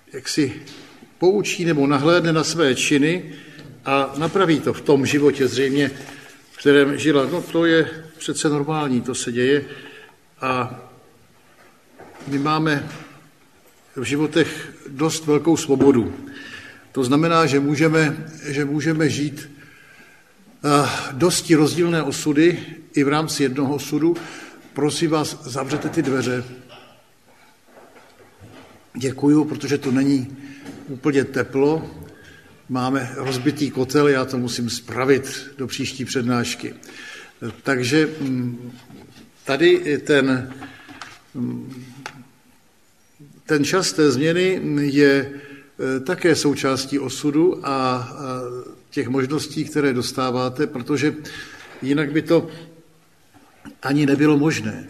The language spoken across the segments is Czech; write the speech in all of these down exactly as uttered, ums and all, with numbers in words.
jak si poučí nebo nahlédne na své činy a napraví to v tom životě zřejmě, v kterém žila. No to je přece normální, to se děje a my máme v životech dost velkou svobodu. To znamená, že můžeme, že můžeme žít dosti rozdílné osudy i v rámci jednoho osudu. Prosím vás, zavřete ty dveře. Děkuju, protože to není úplně teplo. Máme rozbitý kotel, já to musím spravit do příští přednášky. Takže tady ten, ten čas té změny je také součástí osudu a těch možností, které dostáváte, protože jinak by to ani nebylo možné.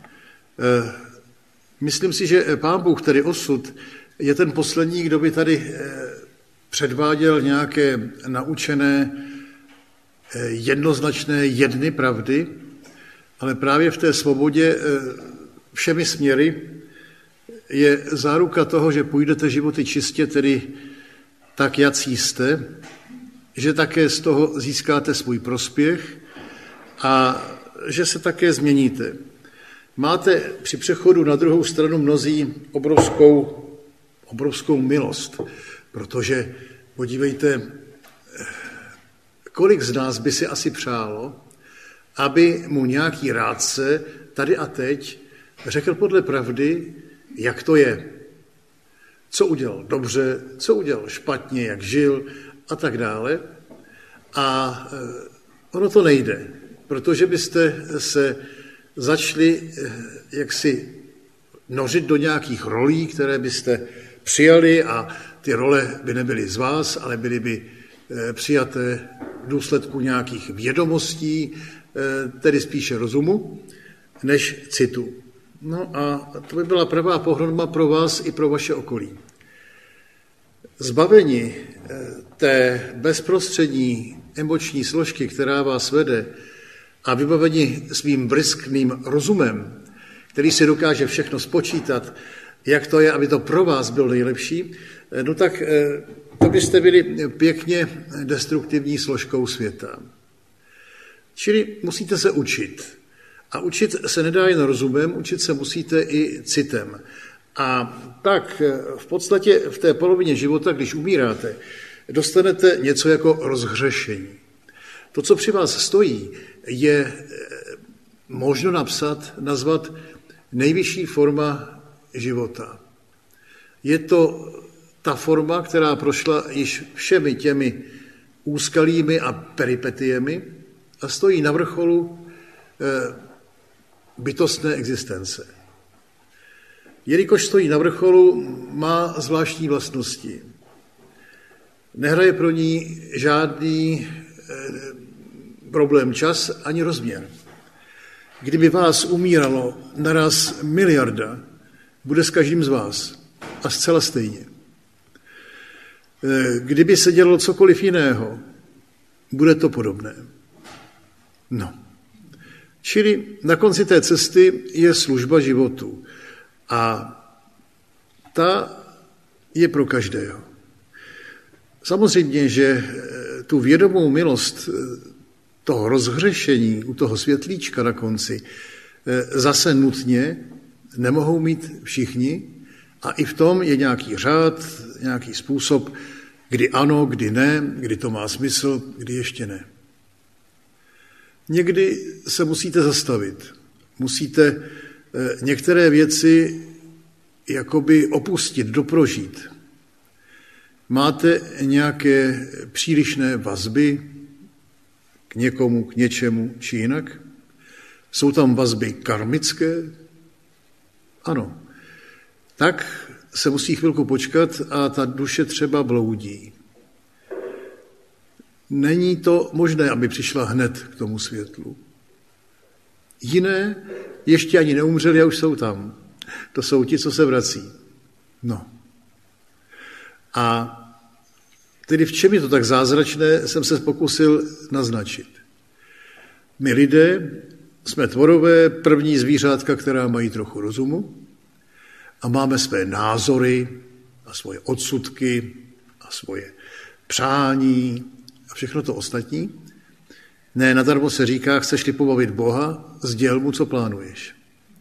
Myslím si, že Pán Bůh, tedy osud, je ten poslední, kdo by tady předváděl nějaké naučené, jednoznačné jedny pravdy, ale právě v té svobodě všemi směry je záruka toho, že půjdete životy čistě, tedy tak, jací jste, že také z toho získáte svůj prospěch a že se také změníte. Máte při přechodu na druhou stranu mnozí obrovskou, obrovskou milost, protože podívejte, kolik z nás by si asi přálo, aby mu nějaký rádce tady a teď řekl podle pravdy, jak to je, co udělal dobře, co udělal špatně, jak žil a tak dále. A ono to nejde, protože byste se začali jaksi nořit do nějakých rolí, které byste přijali a ty role by nebyly z vás, ale byly by přijaté v důsledku nějakých vědomostí, tedy spíše rozumu, než citu. No a to by byla pravá pohroma pro vás i pro vaše okolí. Zbavení té bezprostřední emoční složky, která vás vede, a vybavení svým bryskným rozumem, který si dokáže všechno spočítat, jak to je, aby to pro vás bylo nejlepší, no tak to byste byli pěkně destruktivní složkou světa. Čili musíte se učit. A učit se nedá jen rozumem, učit se musíte i citem. A tak v podstatě v té polovině života, když umíráte, dostanete něco jako rozhřešení. To, co při vás stojí, je možno napsat, nazvat nejvyšší forma života. Je to ta forma, která prošla již všemi těmi úskalími a peripetiemi a stojí na vrcholu bytostné existence. Jelikož stojí na vrcholu, má zvláštní vlastnosti. Nehraje pro ní žádný problém čas ani rozměr. Kdyby vás umíralo naraz miliarda, bude s každým z vás a zcela stejně. Kdyby se dělalo cokoliv jiného, bude to podobné. No. Čili na konci té cesty je služba životu a ta je pro každého. Samozřejmě, že tu vědomou milost toho rozhřešení u toho světlíčka na konci zase nutně nemohou mít všichni a i v tom je nějaký řád, nějaký způsob, kdy ano, kdy ne, kdy to má smysl, kdy ještě ne. Někdy se musíte zastavit. Musíte některé věci jakoby opustit, doprožít. Máte nějaké přílišné vazby k někomu, k něčemu či jinak? Jsou tam vazby karmické? Ano. Tak se musí chvilku počkat a ta duše třeba bloudí. Není to možné, aby přišla hned k tomu světlu. Jiné ještě ani neumřeli a už jsou tam. To jsou ti, co se vrací. No. A tedy v čem je to tak zázračné, jsem se pokusil naznačit. My lidé jsme tvorové, první zvířátka, která mají trochu rozumu a máme své názory, a svoje odsudky a svoje přání a všechno to ostatní. Ne, nadarmo se říká, chceš-li pobavit Boha, sděl mu, co plánuješ.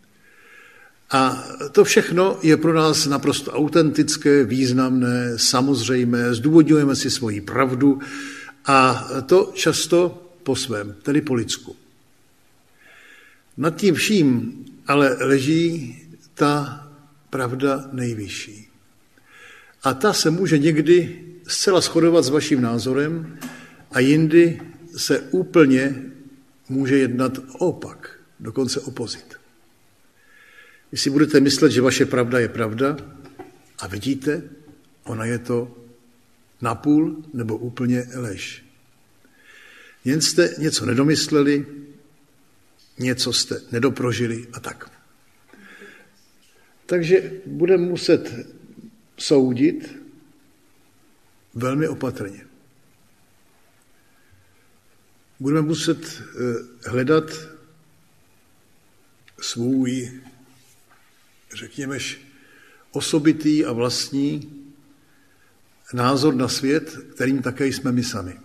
A to všechno je pro nás naprosto autentické, významné, samozřejmé, zdůvodňujeme si svoji pravdu a to často po svém, tedy po lidsku. Nad tím vším ale leží ta pravda nejvyšší. A ta se může někdy zcela shodovat s vaším názorem a jindy se úplně může jednat opak, dokonce opozit. Vy si budete myslet, že vaše pravda je pravda a vidíte, ona je to napůl nebo úplně lež. Jen jste něco nedomysleli, něco jste nedoprožili a tak. Takže budeme muset soudit velmi opatrně. Budeme muset hledat svůj, řekněmeš, osobitý a vlastní názor na svět, kterým také jsme my sami.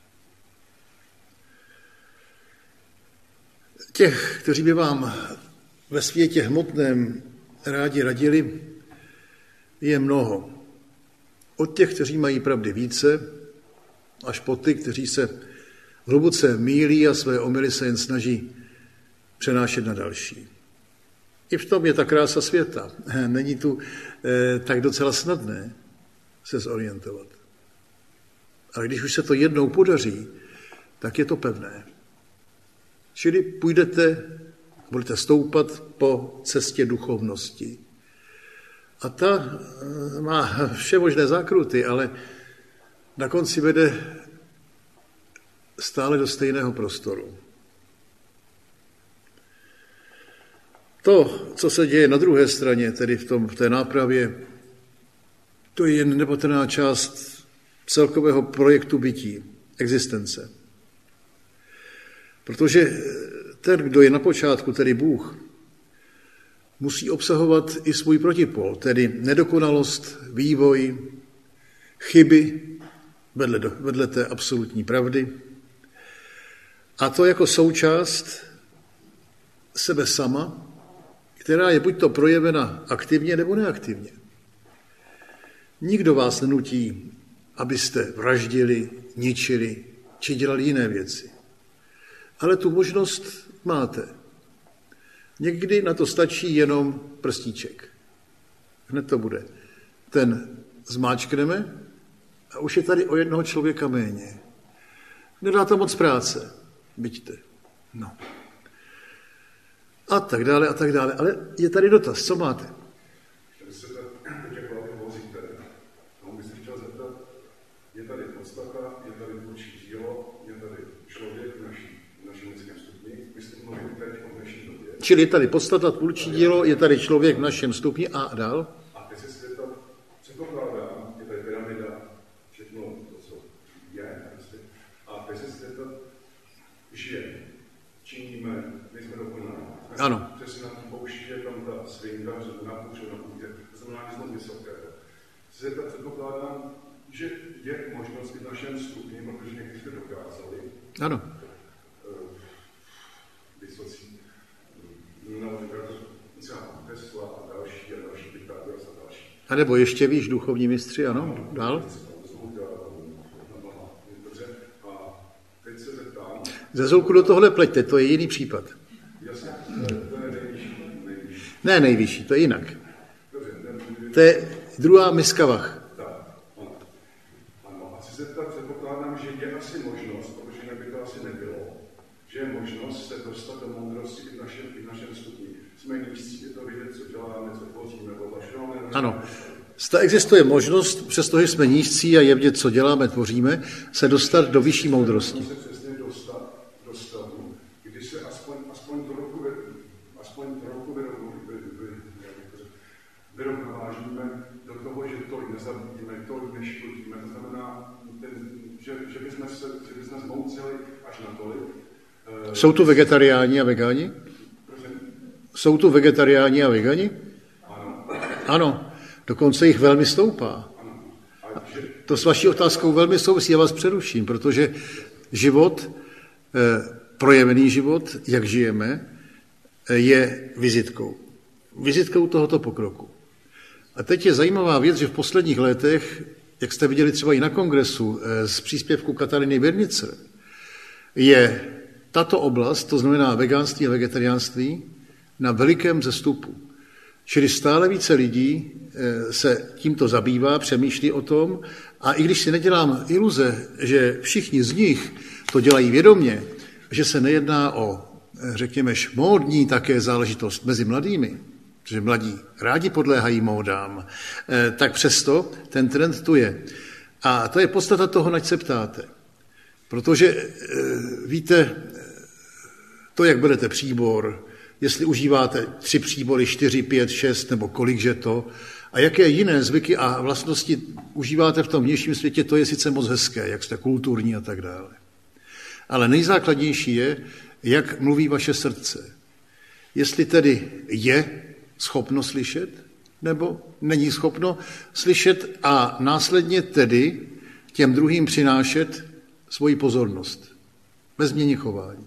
Těch, kteří by vám ve světě hmotném rádi radili, je mnoho. Od těch, kteří mají pravdy více, až po ty, kteří se hluboce mýlí a své omyly se jen snaží přenášet na další. I v tom je ta krása světa. Není tu eh, tak docela snadné se zorientovat. Ale když už se to jednou podaří, tak je to pevné. Čili půjdete, budete stoupat po cestě duchovnosti. A ta má všemožné zákruty, ale na konci vede stále do stejného prostoru. To, co se děje na druhé straně, tedy v, tom, v té nápravě, to je jen nepatrná část celkového projektu bytí, existence. Protože ten, kdo je na počátku, tedy Bůh, musí obsahovat i svůj protipol, tedy nedokonalost, vývoj, chyby vedle, vedle té absolutní pravdy. A to jako součást sebe sama, která je buď to projevena aktivně nebo neaktivně. Nikdo vás nenutí, abyste vraždili, ničili či dělali jiné věci. Ale tu možnost máte. Někdy na to stačí jenom prstíček. Hned to bude. Ten zmáčkneme a už je tady o jednoho člověka méně. Nedá to moc práce. Byďte. No. A tak dále, a tak dále. Ale je tady dotaz. Co máte? Je tady podstata, je tady tvůrčí dílo, je tady člověk v naší, v našem lidském stupni. Myslím, mluvím teď o dnešní době. Čili je tady podstata, tvůrčí dílo, je tady člověk v našem stupni a dál? A teď se světa předpokládá, je tady pyramida, všechno to, co je. A teď se světa žije, činíme, my jsme dokonali. Ano. Přesně na té poušti je tam ta svinka, že to napůjče na půdě, to znamená, že jsme vysoké. Světa předpokládám, že je možnost i v našem stupni, protože někdy jsme dokázali. Ano. Vysocí, například třeba Tesla a další a další, Pythagoras a další. A nebo ještě víš, duchovní mistři, ano, dál? Dobře, a teď se zeptám. Ze Zolku do tohle pleťte, to je jiný případ. Jasně, to je nejvyšší. Ne nejvyšší, to je jinak. To je druhá miskavach. Zeptat, předpokládám, že je asi možnost, protože jinak by to asi nebylo, že je možnost se dostat do moudrosti i v našem, i v našem stupni. Jsme nízcí, je to vidět, co děláme, co tvoříme, odlašujeme. Ano. Zda existuje možnost, přestože jsme nízcí a je vidět, co děláme, tvoříme, se dostat do vyšší moudrosti. Se přesně dostat do stavu, kdy se aspoň, aspoň trochu, aspoň trochu vyrovnávážíme do toho, že tolik nezabudíme, tolik neškodíme, to znamená, ten, že, že bychom se že bychom zmoucili až na tolik. Jsou tu vegetariáni a vegáni? Prosím? Jsou tu vegetariáni a vegani? Ano. Ano. Dokonce jich velmi stoupá. To s vaší otázkou velmi souvisí, já vás přeruším, protože život, projevený život, jak žijeme, je vizitkou. Vizitkou tohoto pokroku. A teď je zajímavá věc, že v posledních letech, jak jste viděli třeba i na kongresu z příspěvku Katariny Bernice, je tato oblast, to znamená vegánství a vegetariánství, na velikém vzestupu. Čili stále více lidí se tímto zabývá, přemýšlí o tom a i když si nedělám iluze, že všichni z nich to dělají vědomě, že se nejedná o, řekněme, módní také záležitost mezi mladými, že mladí rádi podléhají módám, tak přesto ten trend tu je. A to je podstata toho, nač se ptáte. Protože víte, to, jak berete příbor, jestli užíváte tři příbory, čtyři, pět, šest nebo kolikže to, a jaké jiné zvyky a vlastnosti užíváte v tom vnějším světě, to je sice moc hezké, jak jste kulturní a tak dále. Ale nejzákladnější je, jak mluví vaše srdce. Jestli tedy je schopno slyšet, nebo není schopno slyšet a následně tedy těm druhým přinášet svoji pozornost ve změně chování.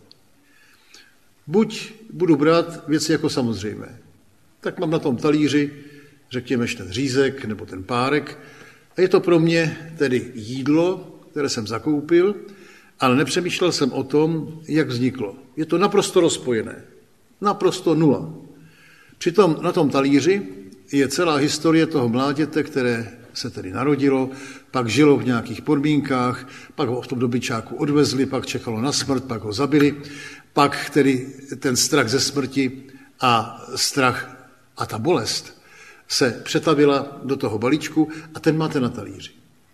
Buď budu brát věci jako samozřejmé, tak mám na tom talíři, řekněme, ten řízek nebo ten párek, a je to pro mě tedy jídlo, které jsem zakoupil, ale nepřemýšlel jsem o tom, jak vzniklo. Je to naprosto rozpojené, naprosto nula. Přitom na tom talíři je celá historie toho mláděte, které se tedy narodilo, pak žilo v nějakých podmínkách, pak ho v tom dobyčáku odvezli, pak čekalo na smrt, pak ho zabili, pak tedy ten strach ze smrti a strach a ta bolest se přetavila do toho balíčku a ten máte na talíři.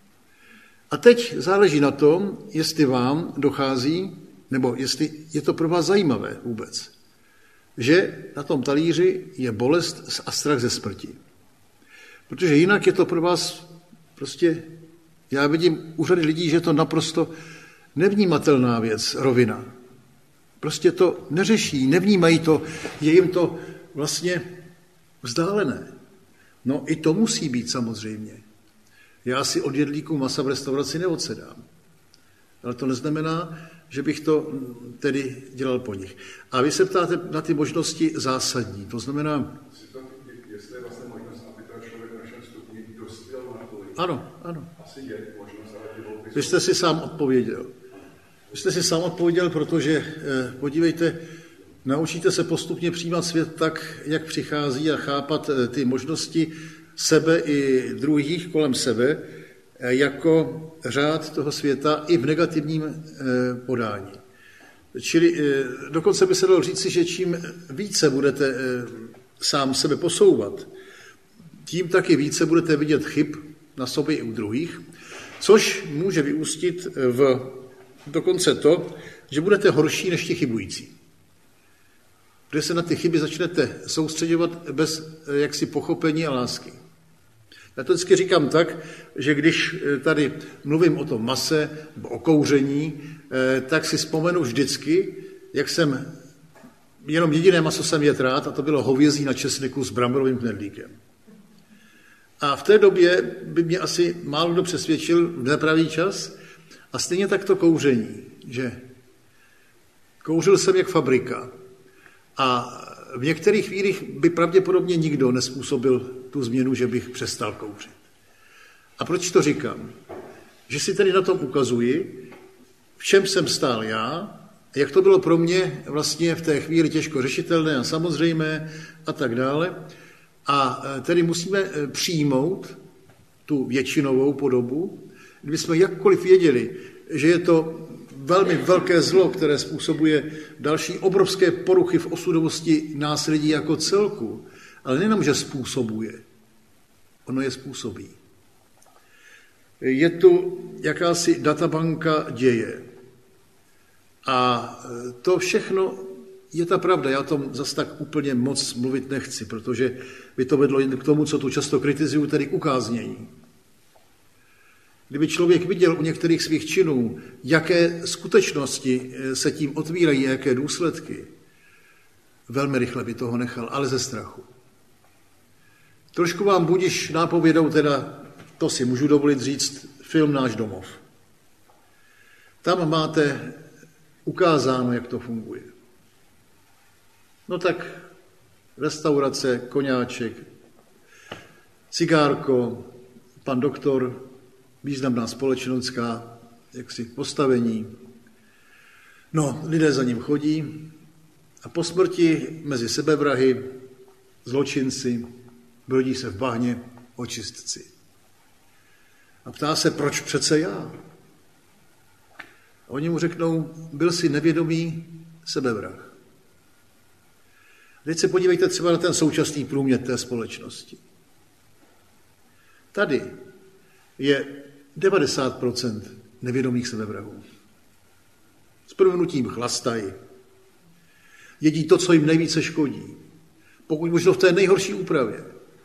A teď záleží na tom, jestli vám dochází, nebo jestli je to pro vás zajímavé vůbec, že na tom talíři je bolest a strach ze smrti. Protože jinak je to pro vás prostě, já vidím u řady lidí, že je to naprosto nevnímatelná věc, rovina. Prostě to neřeší, nevnímají to, je jim to vlastně vzdálené. No i to musí být samozřejmě. Já si od jedlíků masa v restauraci neodsedám. Ale to neznamená, že bych to tedy dělal po nich. A vy se ptáte na ty možnosti zásadní. To znamená... Jestli je vlastně možnost, aby ten člověk v našem stupni dospěl na tolik. Ano, ano. Asi je možnost, ale ty volby... Vy jste si sám odpověděl. Vy jste si sám odpověděl, protože, eh, podívejte, naučíte se postupně přijímat svět tak, jak přichází a chápat eh, ty možnosti sebe i druhých kolem sebe eh, jako řád toho světa i v negativním eh, podání. Čili eh, dokonce by se dalo říci, že čím více budete eh, sám sebe posouvat, tím taky více budete vidět chyb na sobě i u druhých, což může vyústit v dokonce to, že budete horší než ti chybující. Protože se na ty chyby začnete soustředovat bez jaksi pochopení a lásky. Já to vždycky říkám tak, že když tady mluvím o tom mase, nebo o kouření, tak si vzpomenu vždycky, jak jsem, jenom jediné maso jsem jet rád, a to bylo hovězí na česneku s bramborovým knedlíkem. A v té době by mě asi málo kdo přesvědčil v nepravý čas, a stejně tak to kouření, že kouřil jsem jak fabrika a v některých chvílích by pravděpodobně nikdo nespůsobil tu změnu, že bych přestal kouřit. A proč to říkám? Že si tedy na tom ukazuji, v čem jsem stál já, jak to bylo pro mě vlastně v té chvíli těžko řešitelné a samozřejmé a tak dále. A tedy musíme přijmout tu většinovou podobu. Kdyby jsme jakkoliv věděli, že je to velmi velké zlo, které způsobuje další obrovské poruchy v osudovosti nás lidí jako celku, ale nejenom, že způsobuje, ono je způsobí. Je tu jakási databanka děje. A to všechno je ta pravda. Já o tom zase tak úplně moc mluvit nechci, protože by to vedlo jen k tomu, co tu často kritizuju, tedy k ukáznění. Kdyby člověk viděl u některých svých činů, jaké skutečnosti se tím otvírají, jaké důsledky, velmi rychle by toho nechal, ale ze strachu. Trošku vám budiš nápovědou, teda to si můžu dovolit říct, film Náš domov. Tam máte ukázáno, jak to funguje. No tak restaurace, koňáček, cigárko, pan doktor, významná společenská jaksi postavení. No, lidé za ním chodí a po smrti mezi sebevrahy, zločinci, brodí se v bahně očistci. A ptá se, proč přece já? A oni mu řeknou, byl jsi nevědomý sebevrah. Teď se podívejte třeba na ten současný průměr té společnosti. Tady je devadesát procent nevědomých sebevrahů. S prvnutím chlastají. Jedí to, co jim nejvíce škodí. Pokud možno v té nejhorší úpravě.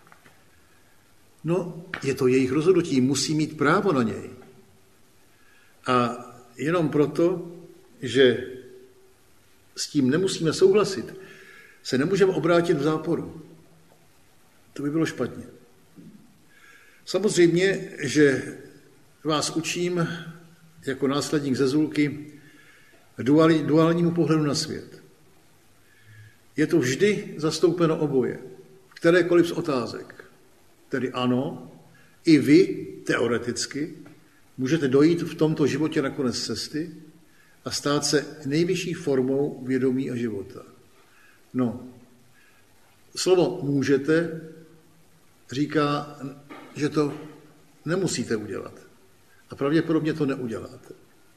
No, je to jejich rozhodnutí, musí mít právo na něj. A jenom proto, že s tím nemusíme souhlasit, se nemůžeme obrátit v záporu. To by bylo špatně. Samozřejmě, že vás učím jako následník Zezulky duálnímu pohledu na svět. Je to vždy zastoupeno oboje, kterékoliv z otázek. Tedy ano, i vy teoreticky můžete dojít v tomto životě na konec cesty a stát se nejvyšší formou vědomí a života. No, slovo můžete říká, že to nemusíte udělat. A pravděpodobně to neuděláte.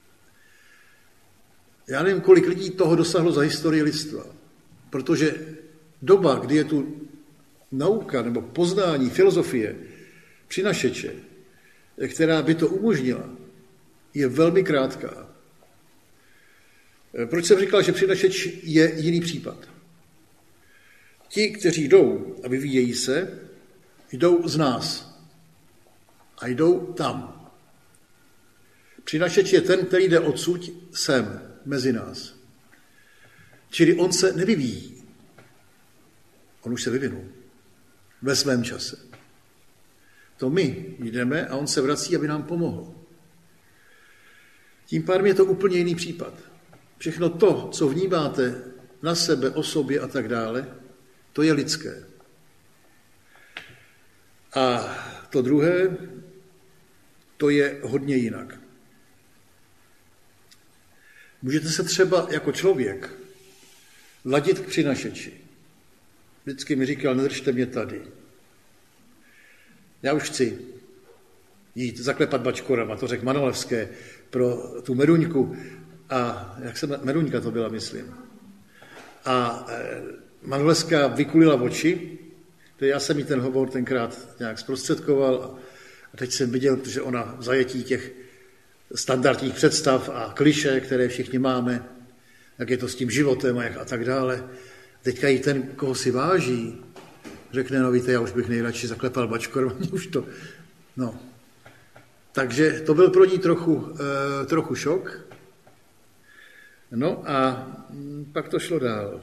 Já nevím, kolik lidí toho dosáhlo za historii lidstva, protože doba, kdy je tu nauka nebo poznání, filozofie, přinašeče, která by to umožnila, je velmi krátká. Proč jsem říkal, že přinašeč je jiný případ? Ti, kteří jdou a vyvíjejí se, jdou z nás a jdou tam. Přinašeč je ten, který jde odsud sem, mezi nás. Čili on se nevyvíjí. On už se vyvinul. Ve svém čase. To my jdeme a on se vrací, aby nám pomohl. Tím pádem je to úplně jiný případ. Všechno to, co vnímáte na sebe, o sobě a tak dále, to je lidské. A to druhé, to je hodně jinak. Můžete se třeba jako člověk ladit k přinašeči. Vždycky mi říkal, nedržte mě tady. Já už chci jít zaklepat bačkorama, to řekl Manolevské pro tu Meruňku. A jak se Meruňka to byla, myslím. A Manolevská vykulila oči, to já jsem jí ten hovor tenkrát nějak zprostředkoval a teď jsem viděl, že ona v zajetí těch standardních představ a kliše, které všichni máme, jak je to s tím životem a, jak a tak dále. Teďka jí ten, koho si váží, řekne, no víte, já už bych nejradši zaklepal bačkorom, už to, no. Takže to byl pro ní trochu, e, trochu šok. No a pak to šlo dál.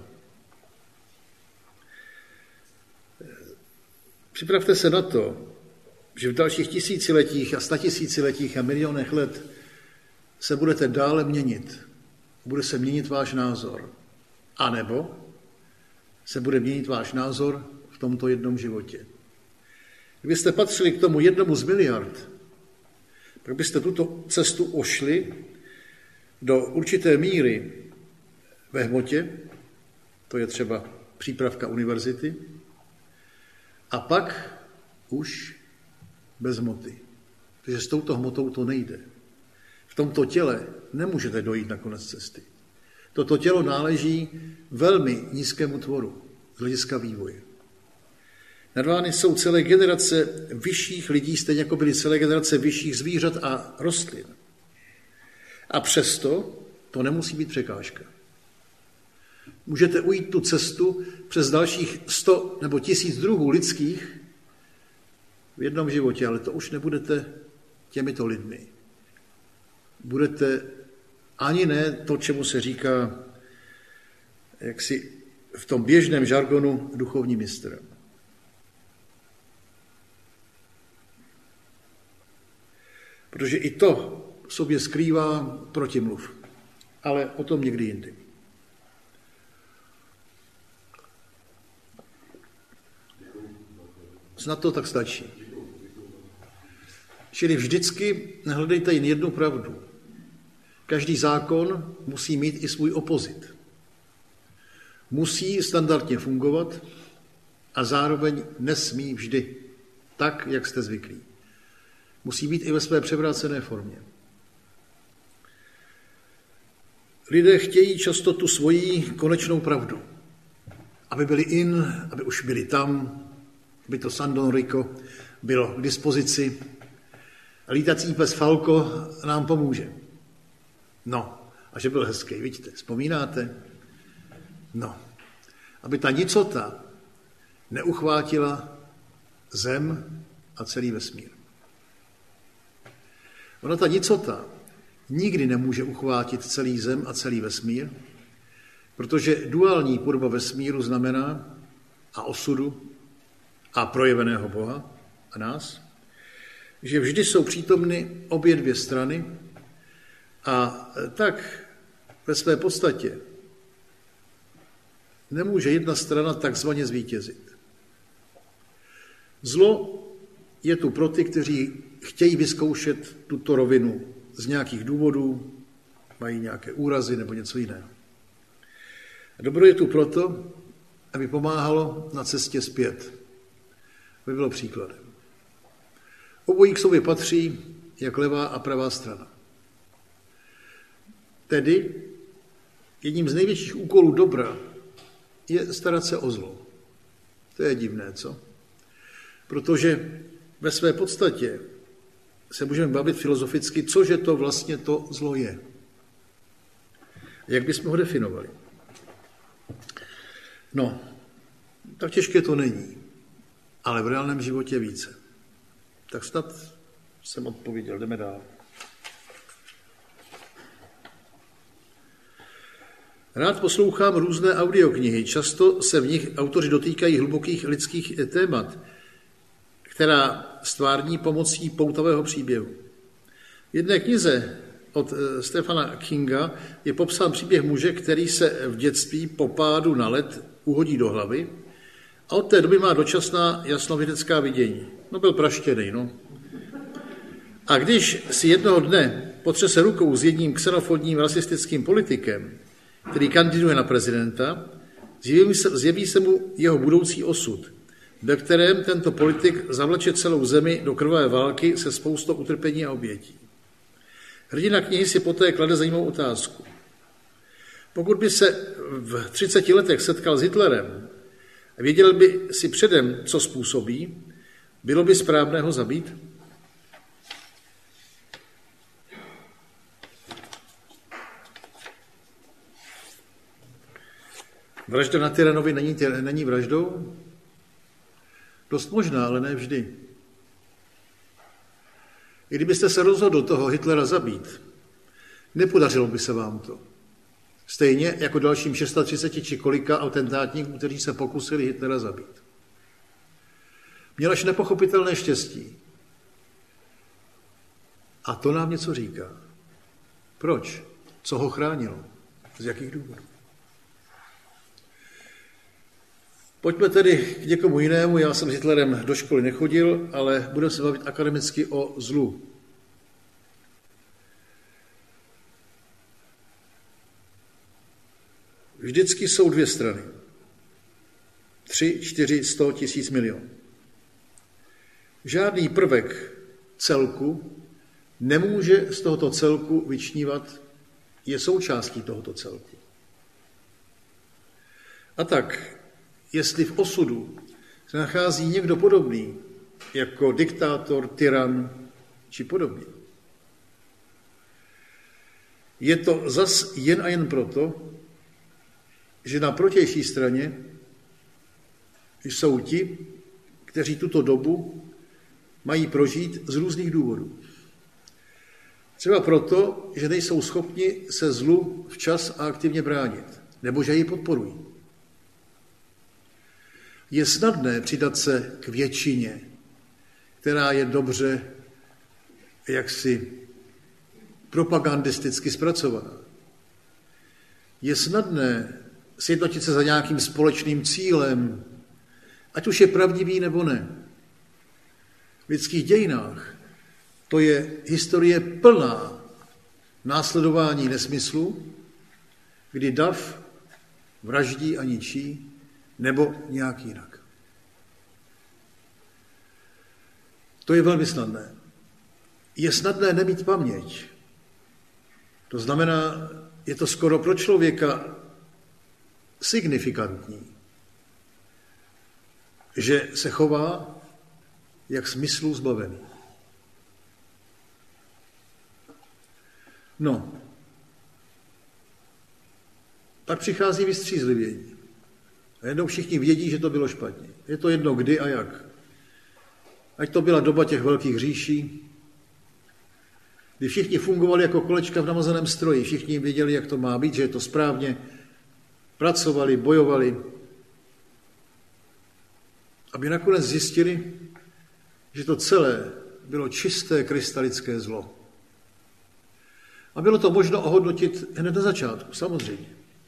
Připravte se na to, že v dalších tisíciletích a statisíciletích a milionech let se budete dále měnit. Bude se měnit váš názor. A nebo se bude měnit váš názor v tomto jednom životě. Kdybyste patřili k tomu jednomu z miliard, tak byste tuto cestu ošli do určité míry ve hmotě, to je třeba přípravka univerzity, a pak už bez hmoty. Protože s touto hmotou to nejde. V tomto těle nemůžete dojít na konec cesty. Toto tělo náleží velmi nízkému tvoru z hlediska vývoje. Nad vámi jsou celé generace vyšších lidí, stejně jako byly celé generace vyšších zvířat a rostlin. A přesto to nemusí být překážka. Můžete ujít tu cestu přes dalších sto nebo tisíc druhů lidských v jednom životě, ale to už nebudete těmito lidmi. Budete ani ne to, čemu se říká jaksi v tom běžném žargonu duchovní mistr. Protože i to v sobě skrývá protimluv. Ale o tom někdy jindy. Snad to tak stačí. Čili vždycky nehledejte jen jednu pravdu. Každý zákon musí mít i svůj opozit. Musí standardně fungovat a zároveň nesmí vždy tak, jak jste zvyklí. Musí být i ve své převrácené formě. Lidé chtějí často tu svoji konečnou pravdu. Aby byli in, aby už byli tam, aby to San Don Rico bylo k dispozici. A lítací pes Falco nám pomůže. No, a že byl hezký, vidíte, vzpomínáte? No, aby ta nicota neuchvátila zem a celý vesmír. Ona ta nicota nikdy nemůže uchvátit celý zem a celý vesmír, protože duální podoba vesmíru znamená a osudu a projeveného Boha a nás, že vždy jsou přítomny obě dvě strany a tak ve své podstatě nemůže jedna strana takzvaně zvítězit. Zlo je tu pro ty, kteří chtějí vyzkoušet tuto rovinu z nějakých důvodů, mají nějaké úrazy nebo něco jiného. A dobro je tu proto, aby pomáhalo na cestě zpět, aby bylo příkladem. Obojí k sobě patří jak levá a pravá strana. Tedy jedním z největších úkolů dobra je starat se o zlo. To je divné, co? Protože ve své podstatě se můžeme bavit filozoficky, cože to vlastně to zlo je. Jak bychom ho definovali? No, tak těžké to není, ale v reálném životě více. Tak snad jsem odpověděl, jdeme dál. Rád poslouchám různé audioknihy, často se v nich autoři dotýkají hlubokých lidských témat, která stvární pomocí poutavého příběhu. V jedné knize od Stephena Kinga je popsán příběh muže, který se v dětství po pádu na led uhodí do hlavy a od té doby má dočasná jasnovidecká vidění. No byl praštěnej, no. A když si jednoho dne potřese rukou s jedním xenofobním rasistickým politikem, který kandiduje na prezidenta, zjeví se, zjeví se mu jeho budoucí osud, ve kterém tento politik zavleče celou zemi do krvavé války se spoustou utrpení a obětí. Hrdina knihy si poté klade zajímavou otázku. Pokud by se v třiceti letech setkal s Hitlerem a věděl by si předem, co způsobí, bylo by správné ho zabít? Vražda na tyranovi není, není vraždou? Dost možná, ale ne vždy. I kdybyste se rozhodl toho Hitlera zabít, nepodařilo by se vám to. Stejně jako dalším třiceti šesti či kolika atentátníků, kteří se pokusili Hitlera zabít. Měl až nepochopitelné štěstí. A to nám něco říká. Proč? Co ho chránilo? Z jakých důvodů? Pojďme tedy k někomu jinému. Já jsem s Hitlerem do školy nechodil, ale budeme se bavit akademicky o zlu. Vždycky jsou dvě strany. Tři, čtyři, sto, tisíc, milion. Žádný prvek celku nemůže z tohoto celku vyčnívat, je součástí tohoto celku. A tak, jestli v osudu se nachází někdo podobný, jako diktátor, tyran či podobně, je to zas jen a jen proto, že na protější straně jsou ti, kteří tuto dobu mají prožít z různých důvodů. Třeba proto, že nejsou schopni se zlu včas a aktivně bránit, nebo že ji podporují. Je snadné přidat se k většině, která je dobře jaksi propagandisticky zpracovaná. Je snadné sjednotit se za nějakým společným cílem, ať už je pravdivý nebo ne. V lidských dějinách to je historie plná následování nesmyslu, kdy dav vraždí a ničí, nebo nějak jinak. To je velmi snadné. Je snadné nemít paměť. To znamená, je to skoro pro člověka signifikantní, že se chová jak smyslů zbavený. No, pak přichází vystřízlivění. A jednou všichni vědí, že to bylo špatně. Je to jedno kdy a jak. Ať to byla doba těch velkých říší, kdy všichni fungovali jako kolečka v namazeném stroji, všichni věděli, jak to má být, že je to správně, pracovali, bojovali, aby nakonec zjistili, že to celé bylo čisté krystalické zlo. A bylo to možno ohodnotit hned na začátku, samozřejmě.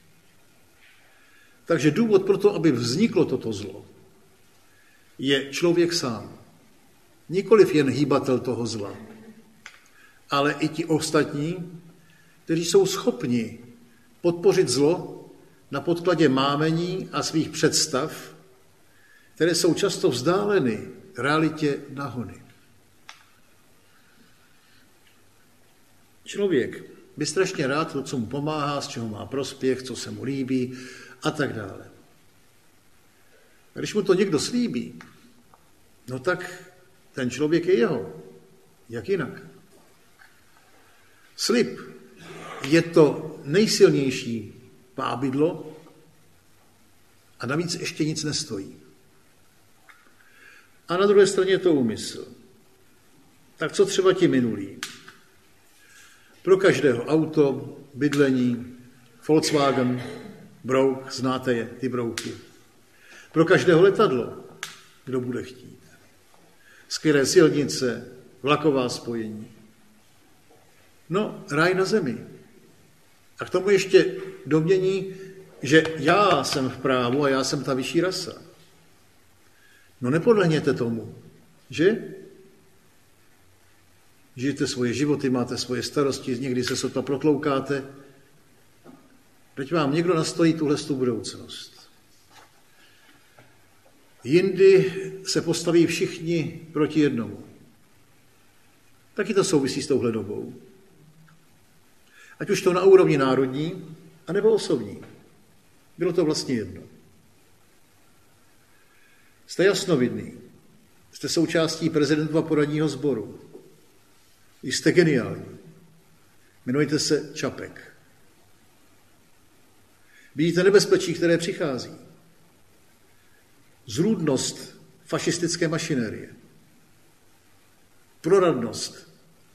Takže důvod pro to, aby vzniklo toto zlo, je člověk sám. Nikoliv jen hýbatel toho zla, ale i ti ostatní, kteří jsou schopni podpořit zlo na podkladě mámení a svých představ, které jsou často vzdáleny realitě nahony. Člověk by strašně rád to, co mu pomáhá, z čeho má prospěch, co se mu líbí a tak dále. A když mu to někdo slíbí, no tak ten člověk je jeho. Jak jinak? Slib je to nejsilnější pábidlo a navíc ještě nic nestojí. A na druhé straně je to úmysl. Tak co třeba ti minulí? Pro každého auto, bydlení, Volkswagen, brouk, znáte je, ty brouky. Pro každého letadlo, kdo bude chtít. Skvělé silnice, vlaková spojení. No, ráj na zemi. A k tomu ještě domnění, že já jsem v právu a já jsem ta vyšší rasa. No nepodlehněte tomu, že? Žijete svoje životy, máte svoje starosti, někdy se sotva protloukáte. Teď vám někdo nastojí tuhle tu budoucnost. Jindy se postaví všichni proti jednomu. Taky to souvisí s touhle dobou. Ať už to na úrovni národní, anebo osobní. Bylo to vlastně jedno. Jste jasnovidný. Jste součástí prezidentova poradního sboru. Jste geniální. Jmenujete se Čapek. Vidíte nebezpečí, které přichází. Zrůdnost fašistické mašinérie. Proradnost.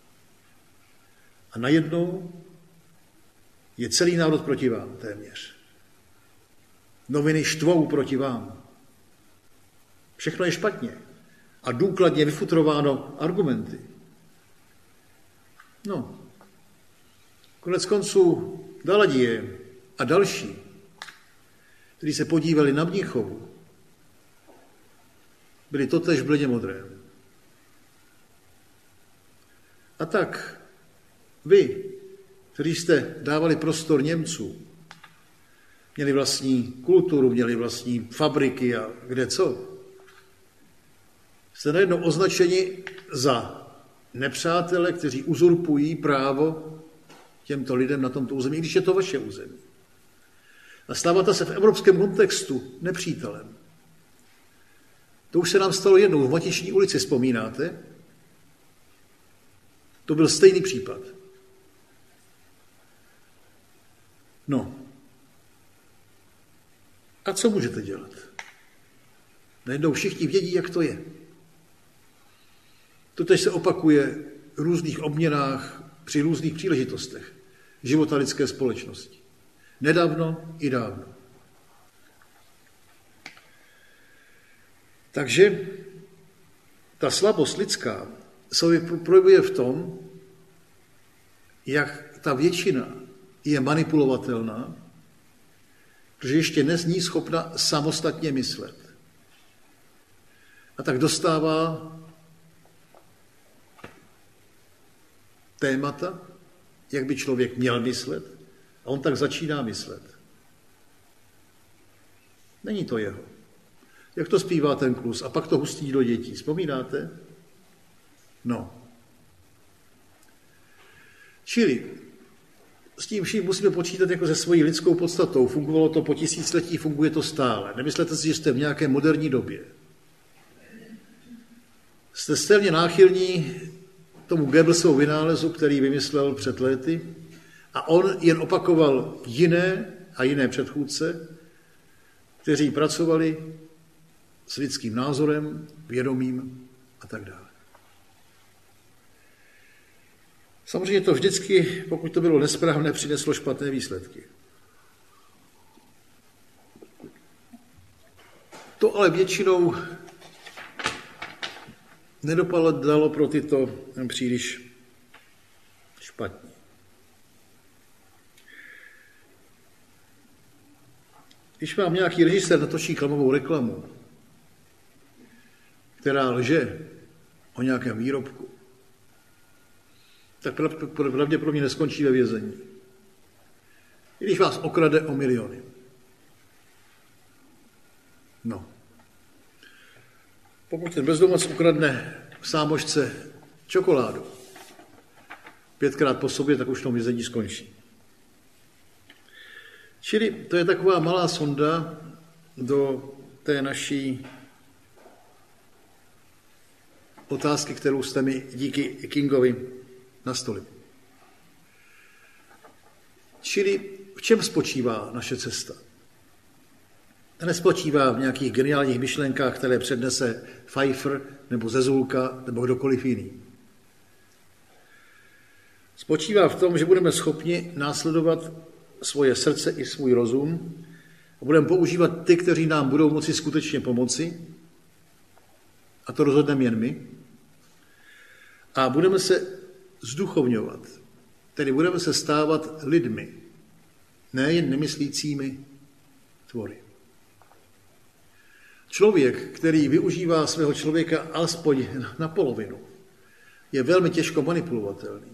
A najednou je celý národ proti vám téměř. Noviny štvou proti vám. Všechno je špatně. A důkladně vyfutrováno argumenty. No, konec konců Daladije a další, kteří se podívali na Mnichovu, byli totéž bledě modré. A tak vy, kteří jste dávali prostor Němců, měli vlastní kulturu, měli vlastní fabriky a kde co, jste najednou označeni za nepřátele, kteří uzurpují právo těmto lidem na tomto území, když je to vaše území. A stáváte se v evropském kontextu nepřítelem. To už se nám stalo jednou v Matiční ulici, vzpomínáte? To byl stejný případ. No. A co můžete dělat? Najednou všichni vědí, jak to je. To tež se opakuje v různých obměnách při různých příležitostech života lidské společnosti. Nedávno i dávno. Takže ta slabost lidská se projevuje v tom, jak ta většina je manipulovatelná, protože ještě není schopna samostatně myslet. A tak dostává témata, jak by člověk měl myslet, a on tak začíná myslet. Není to jeho. Jak to zpívá ten klus? A pak to hustí do dětí. Vzpomínáte? No. Čili s tím vším musíme počítat jako se svojí lidskou podstatou. Fungovalo to po tisíciletí, funguje to stále. Nemyslete si, že jste v nějaké moderní době. Jste stejně náchylní tomu Goebbelsovu vynálezu, který vymyslel před léty, a on jen opakoval jiné a jiné předchůdce, kteří pracovali s lidským názorem, vědomím a tak dále. Samozřejmě to vždycky, pokud to bylo nesprávné, přineslo špatné výsledky. To ale většinou nedopadalo pro tyto příliš špatně. Když vám nějaký režisér natočí klamovou reklamu, která lže o nějakém výrobku, tak pravděpodobně neskončí ve vězení. I když vás okrade o miliony. No. Pokud ten bezdomovec ukradne v sámošce čokoládu pětkrát po sobě, tak už to vězení skončí. Čili to je taková malá sonda do té naší otázky, kterou jste mi díky Kingovi nastolili. Čili v čem spočívá naše cesta? Nespočívá v nějakých geniálních myšlenkách, které přednese Pfeiffer nebo Zezulka nebo kdokoliv jiný. Spočívá v tom, že budeme schopni následovat svoje srdce i svůj rozum a budeme používat ty, kteří nám budou moci skutečně pomoci, a to rozhodneme jen my, a budeme se zduchovňovat, tedy budeme se stávat lidmi, nejen nemyslícími tvory. Člověk, který využívá svého člověka alespoň na polovinu, je velmi těžko manipulovatelný.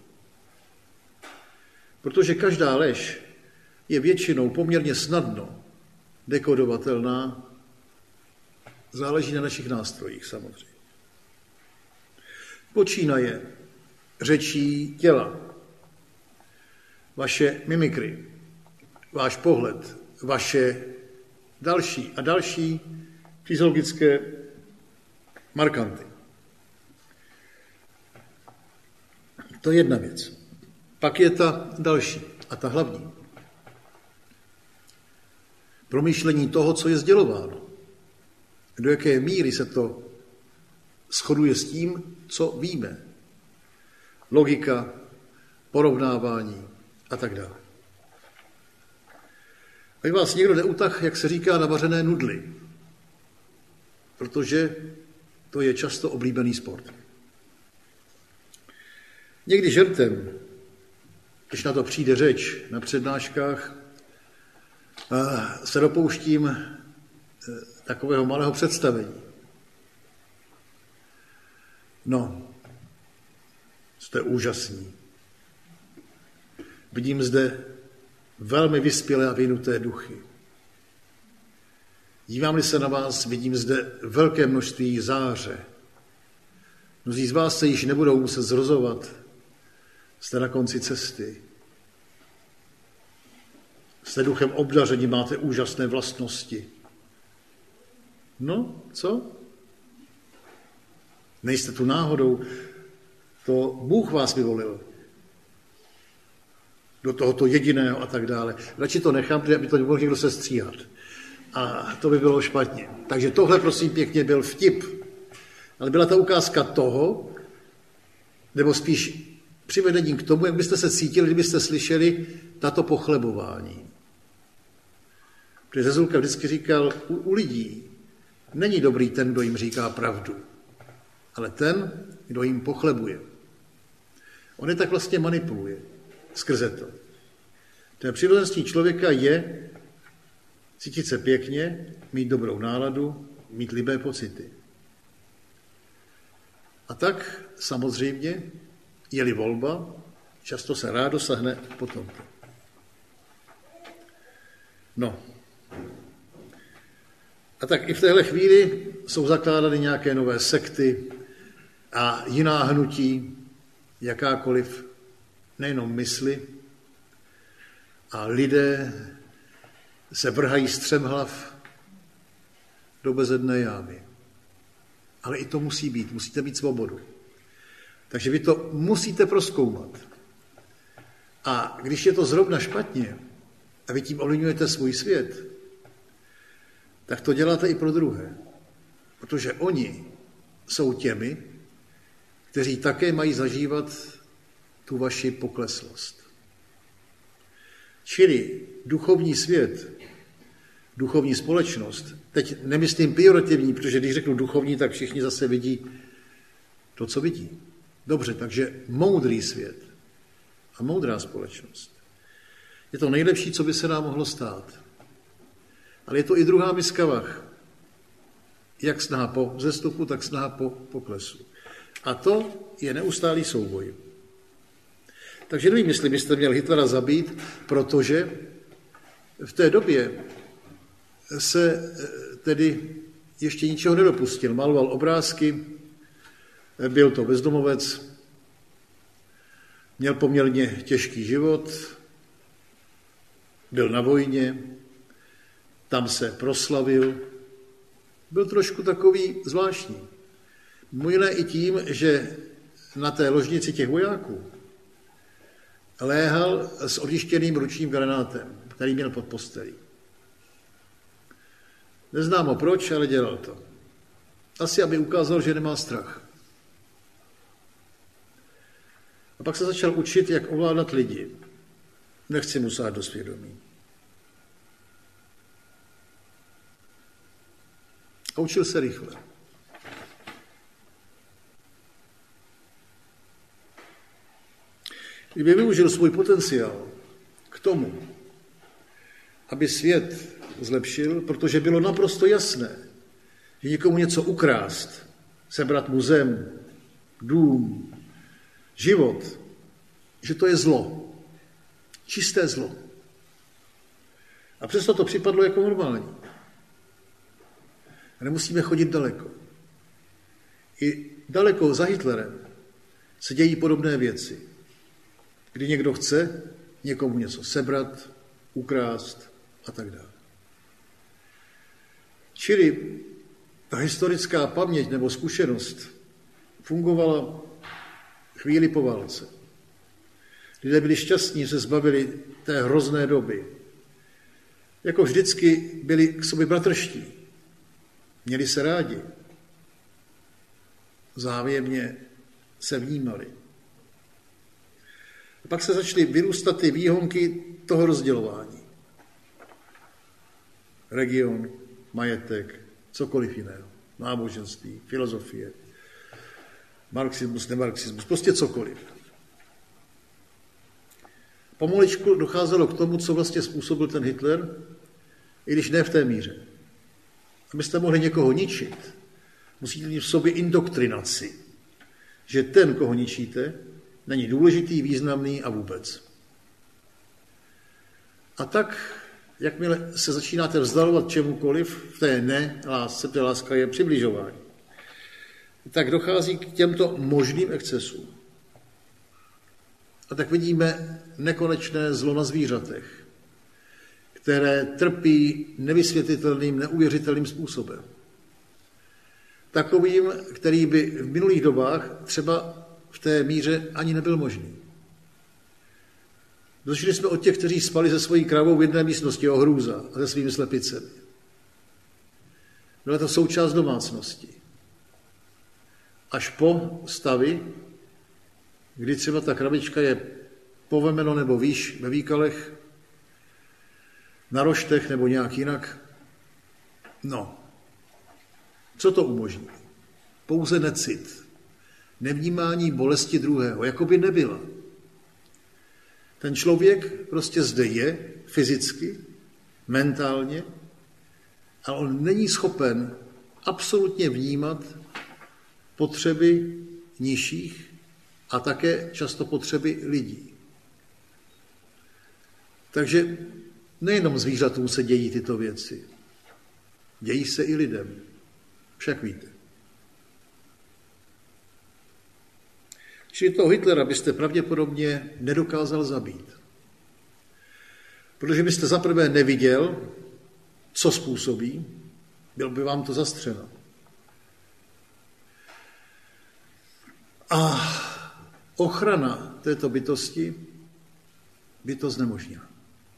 Protože každá lež je většinou poměrně snadno dekodovatelná, záleží na našich nástrojích samozřejmě. Počínaje řečí těla, vaše mimikry, váš pohled, vaše další a další fyziologické markanty. To je jedna věc. Pak je ta další a ta hlavní. Promýšlení toho, co je sdělováno. Do jaké míry se to shoduje s tím, co víme. Logika, porovnávání a tak dále. Aby vás někdo neutah, jak se říká, na vařené nudly, protože to je často oblíbený sport. Někdy žertem, když na to přijde řeč na přednáškách, se dopouštím takového malého představení. No, jste úžasní. Vidím zde velmi vyspělé a vynuté duchy. Dívám-li se na vás, vidím zde velké množství záře. Mnozí z vás se již nebudou muset zrozovat. Jste na konci cesty. Jste duchem obdaření, máte úžasné vlastnosti. No, co? Nejste tu náhodou. To Bůh vás vyvolil. Do tohoto jediného a tak dále. Radši to nechám, protože by to nemohl někdo se stříhat. A to by bylo špatně. Takže tohle, prosím pěkně, byl vtip. Ale byla ta ukázka toho, nebo spíš přivedení k tomu, jak byste se cítili, kdybyste slyšeli tato pochlebování. Protože Zezulka vždycky říkal, u, u lidí není dobrý ten, kdo jim říká pravdu, ale ten, kdo jim pochlebuje. On je tak vlastně manipuluje skrze to. Té přirozeností člověka je cítit se pěkně, mít dobrou náladu, mít libé pocity. A tak samozřejmě, je-li volba, často se rád dosáhne po tomto. No. A tak i v téhle chvíli jsou zakládány nějaké nové sekty a jiná hnutí, jakákoliv, nejenom mysli, a lidé se vrhají střemhlav do bezedné jámy. Ale i to musí být, musíte mít svobodu. Takže vy to musíte prozkoumat. A když je to zrovna špatně a vy tím ovlivňujete svůj svět, tak to děláte i pro druhé. Protože oni jsou těmi, kteří také mají zažívat tu vaši pokleslost. Čili duchovní svět, duchovní společnost, teď nemyslím pejorativní, protože když řeknu duchovní, tak všichni zase vidí to, co vidí. Dobře, takže moudrý svět a moudrá společnost je to nejlepší, co by se nám mohlo stát. Ale je to i druhá miska vah. Jak snaha po vzestupu, tak snaha po poklesu. A to je neustálý souboj. Takže nevím, jestli byste měl Hitlera zabít, protože v té době se tedy ještě ničeho nedopustil. Maloval obrázky, byl to bezdomovec, měl poměrně těžký život, byl na vojně, tam se proslavil, byl trošku takový zvláštní. Mimo jiné i tím, že na té ložnici těch vojáků léhal s odjištěným ručním granátem, který měl pod postelí. Neznámo proč, ale dělal to. Asi, aby ukázal, že nemá strach. A pak se začal učit, jak ovládat lidi. Nechci mu sát do svědomí. A učil se rychle. Kdyby využil svůj potenciál k tomu, aby svět zlepšil, protože bylo naprosto jasné, že někomu něco ukrást, sebrat mu zem, dům, život, že to je zlo. Čisté zlo. A přesto to připadlo jako normální. A nemusíme chodit daleko. I daleko za Hitlerem se dějí podobné věci, kdy někdo chce někomu něco sebrat, ukrást a tak dále. Čili ta historická paměť nebo zkušenost fungovala chvíli po válce. Lidé byli šťastní, že se zbavili té hrozné doby. Jako vždycky byli k sobě bratrští. Měli se rádi. Závěrně se vnímali. A pak se začaly vyrůstat ty výhonky toho rozdělování. Region, majetek, cokoliv jiného. Náboženství, filozofie, marxismus, nemarxismus, prostě cokoliv. Pomaličku docházelo k tomu, co vlastně způsobil ten Hitler, i když ne v té míře. Abyste mohli někoho ničit, musíte mít v sobě indoktrinaci, že ten, koho ničíte, není důležitý, významný a vůbec. A tak, jakmile se začínáte vzdalovat čemukoliv, v té ne lásce, té láska je přibližování, tak dochází k těmto možným excesům. A tak vidíme nekonečné zlo na zvířatech, které trpí nevysvětlitelným, neuvěřitelným způsobem. Takovým, který by v minulých dobách třeba v té míře ani nebyl možný. Došli jsme od těch, kteří spali se svojí krávou v jedné místnosti, o hrůza, a se svými slepicemi. Byla to součást domácnosti. Až po stavy, kdy třeba ta krabička je povemeno nebo výš ve výkalech, na roštech nebo nějak jinak. No, co to umožní? Pouze necit. nevnímání bolesti druhého, jako by nebyla. Ten člověk prostě zde je fyzicky, mentálně, ale on není schopen absolutně vnímat potřeby nižších a také často potřeby lidí. Takže nejenom zvířatům se dějí tyto věci. Dějí se i lidem. Však víte. Čili toho Hitlera byste pravděpodobně nedokázal zabít. Protože byste zaprvé neviděl, co způsobí, bylo by vám to zastřeno. A ochrana této bytosti by to znemožnila.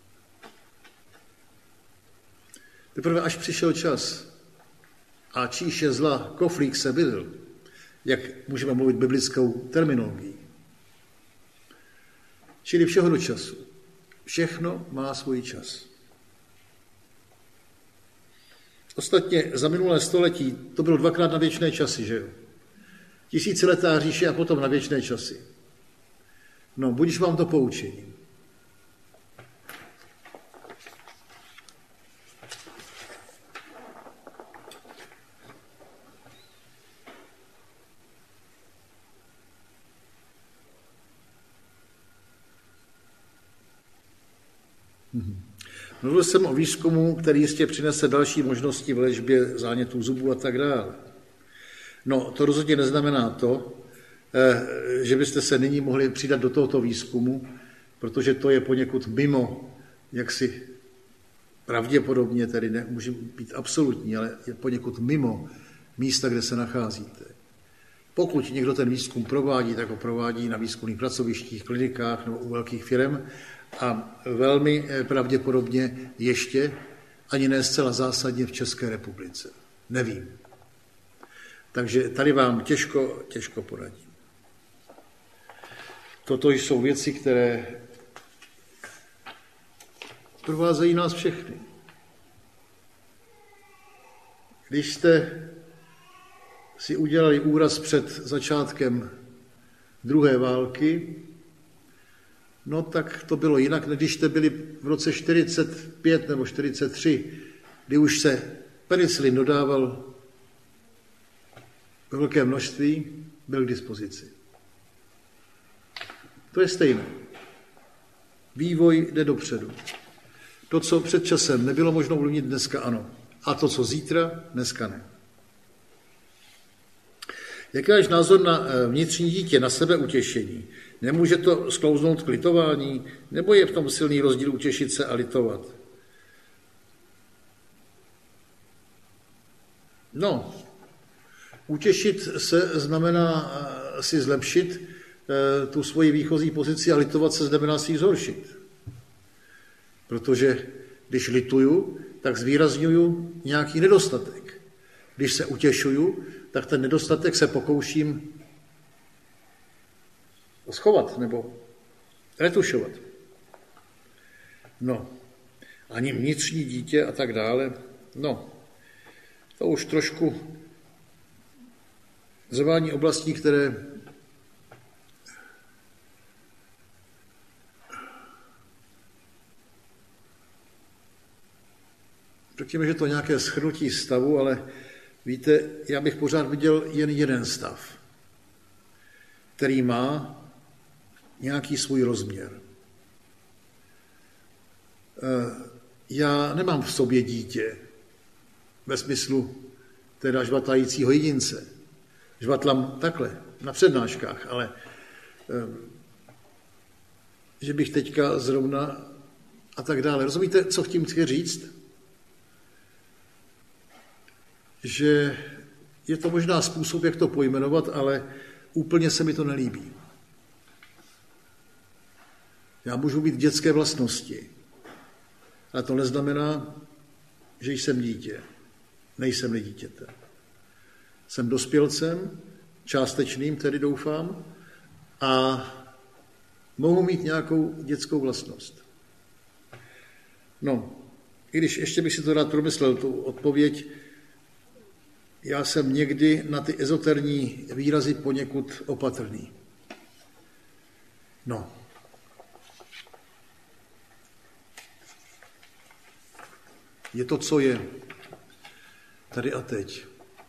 Teprve až přišel čas a číše zla koflík se byl, jak můžeme mluvit biblickou terminologií. Čili všeho do času. Všechno má svůj čas. Ostatně za minulé století to bylo dvakrát na věčné časy, že jo? Tisíciletá říše a potom na věčné časy. No, budiž vám to poučení. Mluvil jsem o výzkumu, který jistě přinese další možnosti v léčbě zánětů zubů a tak dále. No, to rozhodně neznamená to, že byste se nyní mohli přidat do tohoto výzkumu, protože to je poněkud mimo, jaksi pravděpodobně, tedy nemůže být absolutní, ale je poněkud mimo místa, kde se nacházíte. Pokud někdo ten výzkum provádí, tak ho provádí na výzkumných pracovištích, klinikách nebo u velkých firm a velmi pravděpodobně ještě ani ne zcela zásadně v České republice. Nevím. Takže tady vám těžko, těžko poradím. Toto jsou věci, které provázejí nás všechny. Když jste si udělali úraz před začátkem druhé války, no tak to bylo jinak, než když jste byli v roce čtyřicet pět nebo čtyřicet tři, kdy už se penicilin dodával ve velkém množství, byl k dispozici. To je stejné. Vývoj jde dopředu. To, co před časem nebylo možno ovlivnit, dneska ano. A to, co zítra, dneska ne. Jaký je názor na vnitřní dítě, na sebeutěšení? Nemůže to sklouznout k litování? Nebo je v tom silný rozdíl utěšit se a litovat? No, utěšit se znamená si zlepšit tu svoji výchozí pozici a litovat se znamená si ji zhoršit. Protože když lituju, tak zvýrazňuju nějaký nedostatek. Když se utěšuju, tak ten nedostatek se pokouším schovat nebo retušovat. No, ani vnitřní dítě a tak dále, no, to už trošku zavání oblastí, které řekněme, že to nějaké shrnutí stavu, ale víte, já bych pořád viděl jen jeden stav, který má nějaký svůj rozměr. Já nemám v sobě dítě ve smyslu teda žvatajícího jedince. Žvatlam takhle, na přednáškách, ale že bych teďka zrovna a tak dále. Rozumíte, co tím chci říct? Že je to možná způsob, jak to pojmenovat, ale úplně se mi to nelíbí. Já můžu mít dětské vlastnosti, ale to neznamená, že jsem dítě. Nejsem-li dítěte. Jsem dospělcem, částečným tedy doufám, a mohu mít nějakou dětskou vlastnost. No, i když ještě bych si to rád promyslel, tu odpověď, já jsem někdy na ty ezoterní výrazy poněkud opatrný. No. Je to, co je. Tady a teď.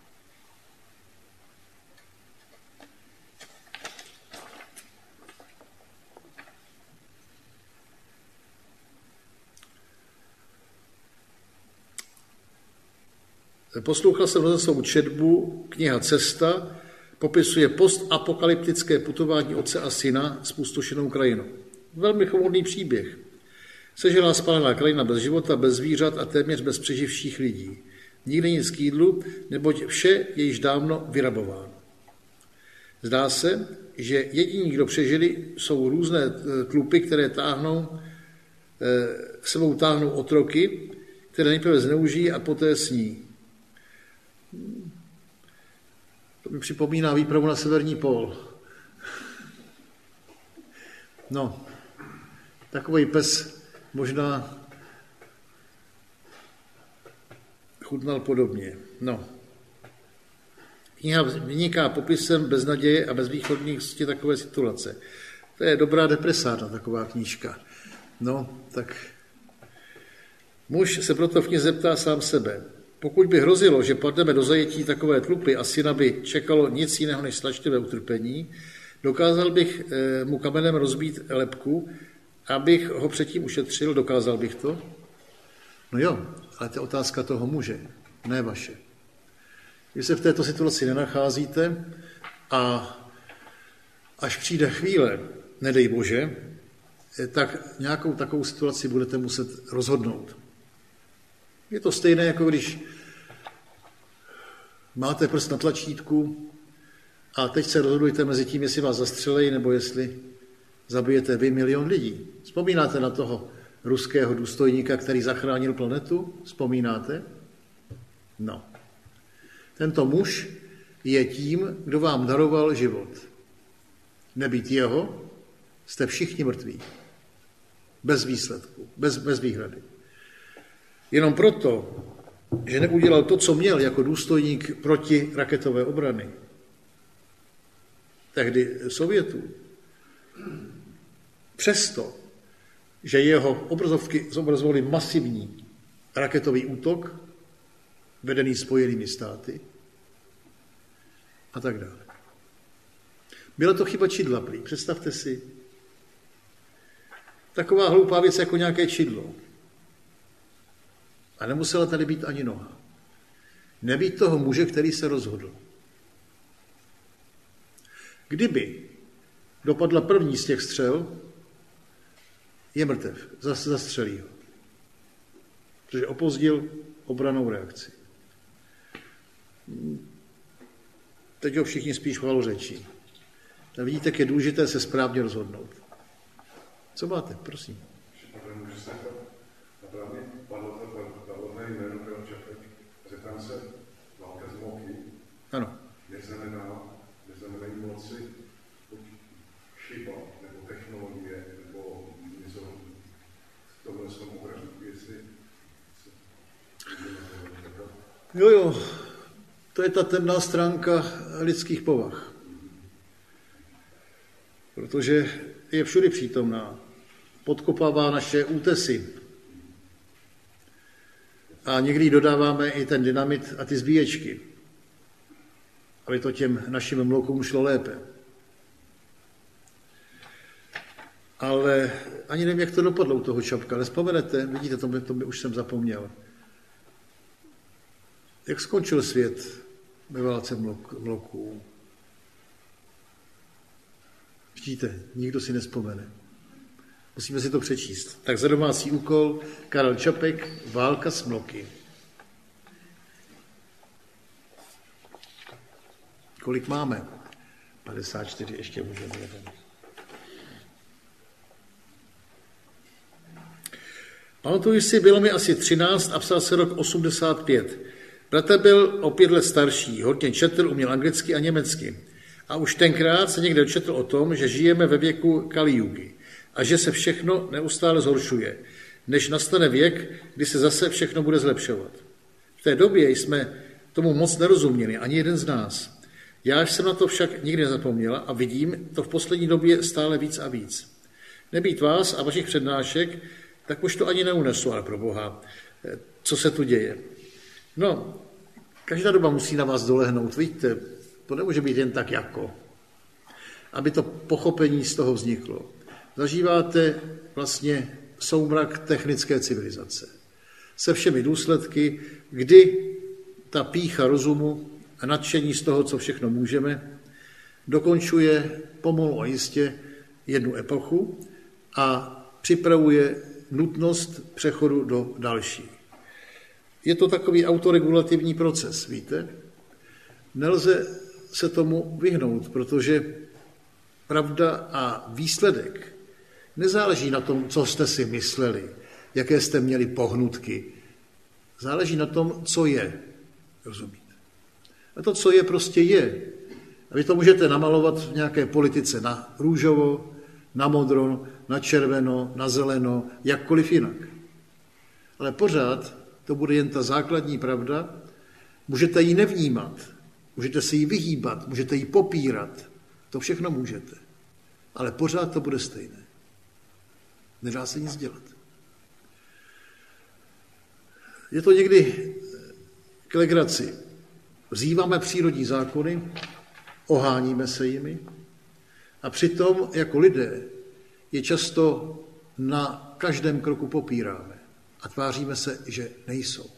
Poslouchal jsem rozhlasovou četbu, kniha Cesta, popisuje postapokalyptické putování otce a syna spustošenou krajinou. Velmi chmurný příběh. Seželá spálená krajina bez života, bez zvířat a téměř bez přeživších lidí. Nikde nic k jídlu, neboť vše je již dávno vyrabováno. Zdá se, že jediní, kdo přežili, jsou různé tlupy, které táhnou, sebou táhnou otroky, které nejprve zneužijí a poté sní. To mi připomíná výpravu na severní pól. No, takovej pes možná chutnal podobně. No. Kniha vyniká popisem beznaděje a bezvýchodnosti takové situace. To je dobrá depresárna, taková knížka. No, tak muž se proto v knize zeptá sám sebe. Pokud by hrozilo, že padneme do zajetí takové tlupy a syna by čekalo nic jiného než strašlivé utrpení, dokázal bych mu kamenem rozbít lebku, abych ho předtím ušetřil, dokázal bych to? No jo, ale to je otázka toho muže, ne vaše. Když se v této situaci nenacházíte a až přijde chvíle, nedej Bože, tak nějakou takovou situaci budete muset rozhodnout. Je to stejné, jako když máte prst na tlačítku a teď se rozhodujete mezi tím, jestli vás zastřelejí, nebo jestli zabijete vy milion lidí. Vzpomínáte na toho ruského důstojníka, který zachránil planetu? Vzpomínáte? No. Tento muž je tím, kdo vám daroval život. Nebýt jeho, jste všichni mrtví. Bez výsledku, bez, bez výhrady. Jenom proto, že neudělal to, co měl jako důstojník proti raketové obrany. Tehdy Sovětů. Přesto, že jeho obrazovky zobrazovaly masivní raketový útok, vedený Spojenými státy a tak dále. Byla to chyba čidla prý, představte si. Taková hloupá věc jako nějaké čidlo. A nemusela tady být ani noha. Nebýt toho muže, který se rozhodl. Kdyby dopadla první z těch střel, je mrtev, zase zastřelí ho. Protože opozdil obranou reakci. Teď ho všichni spíš chvalořečí. Tak vidíte, jak je důležité se správně rozhodnout. Co máte, prosím? Můžu se to právě padlo na jméno Karel Čapek. Zeptám se, válka z Moky ano. neznamená, neznamenají moci chyba, nebo technologie, nebo něco v tomhle svém obražníku, jestli Jo, jo, to je ta temná stránka lidských povah. Protože je všude přítomná. Podkopává naše útesy. A někdy dodáváme i ten dynamit a ty zbíječky, aby to těm našim mlokům šlo lépe. Ale ani nevím, jak to dopadlo u toho Čapka. Ale vzpomenete, vidíte, to by, to by už jsem zapomněl. Jak skončil svět ve válce mlok, mloků? Vidíte, nikdo si nespomene. Musíme si to přečíst. Tak za domácí úkol Karel Čapek, Válka s mloky. Kolik máme? padesát čtyři, ještě můžeme jeden. Pamatuju si, bylo mi asi třináct a psal se rok osmdesát pět. Bratr byl o pět let starší, hodně četl, uměl anglicky a německy. A už tenkrát se někde dočetl o tom, že žijeme ve věku Kali Jugy a že se všechno neustále zhoršuje, než nastane věk, kdy se zase všechno bude zlepšovat. V té době jsme tomu moc nerozuměli, ani jeden z nás. Já jsem na to však nikdy nezapomněla a vidím to v poslední době stále víc a víc. Nebýt vás a vašich přednášek, tak už to ani neunesu, ale pro Boha, co se tu děje. No, každá doba musí na vás dolehnout, vidíte, to nemůže být jen tak jako, aby to pochopení z toho vzniklo. Zažíváte vlastně soumrak technické civilizace se všemi důsledky, kdy ta pýcha rozumu a nadšení z toho, co všechno můžeme, dokončuje pomalu a jistě jednu epochu a připravuje nutnost přechodu do další. Je to takový autoregulativní proces, víte? Nelze se tomu vyhnout, protože pravda a výsledek nezáleží na tom, co jste si mysleli, jaké jste měli pohnutky. Záleží na tom, co je. Rozumíte? A to, co je, prostě je. A vy to můžete namalovat v nějaké politice na růžovo, na modro, na červeno, na zeleno, jakkoliv jinak. Ale pořád to bude jen ta základní pravda. Můžete ji nevnímat, můžete se jí vyhýbat, můžete ji popírat. To všechno můžete. Ale pořád to bude stejné. Nedá se nic dělat. Je to někdy k legraci. Vzýváme přírodní zákony, oháníme se jimi a přitom jako lidé je často na každém kroku popíráme a tváříme se, že nejsou.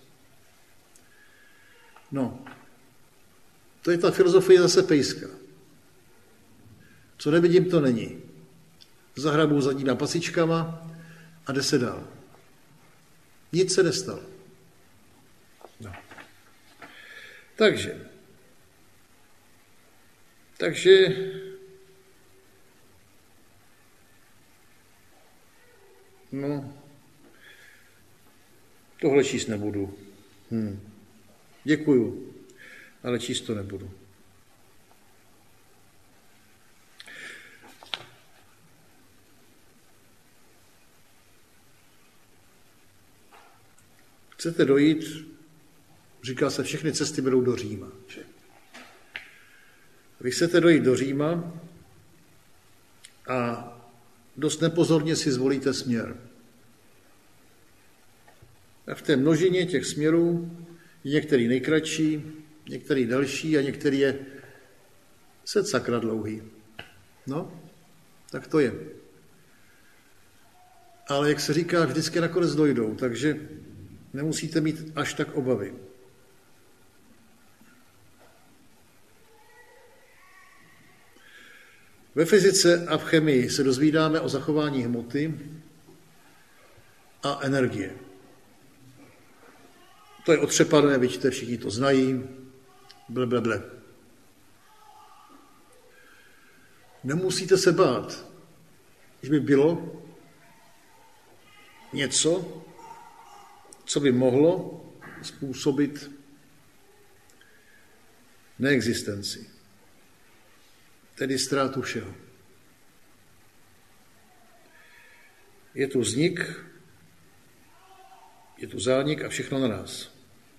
No, to je ta filozofie zase pejska. Co nevidím, to není. Zahrabu zadníma pasičkama a jde se dál. Nic se nestalo. No. Takže, takže no, tohle číst nebudu. Hm. Děkuju, ale číst to nebudu. Chcete dojít, říká se, všechny cesty vedou do Říma. Že? Vy chcete dojít do Říma a dost nepozorně si zvolíte směr. A v té množině těch směrů je některý nejkratší, některý další a některý je set sakra dlouhý. No, tak to je. Ale jak se říká, vždycky nakonec dojdou, takže nemusíte mít až tak obavy. Ve fyzice a v chemii se dozvídáme o zachování hmoty a energie. To je otřepané, vidíte, všichni to znají, blablabla. Nemusíte se bát, že by bylo něco, co by mohlo způsobit neexistenci, tedy ztrátu všeho. Je tu vznik, je tu zánik a všechno naráz.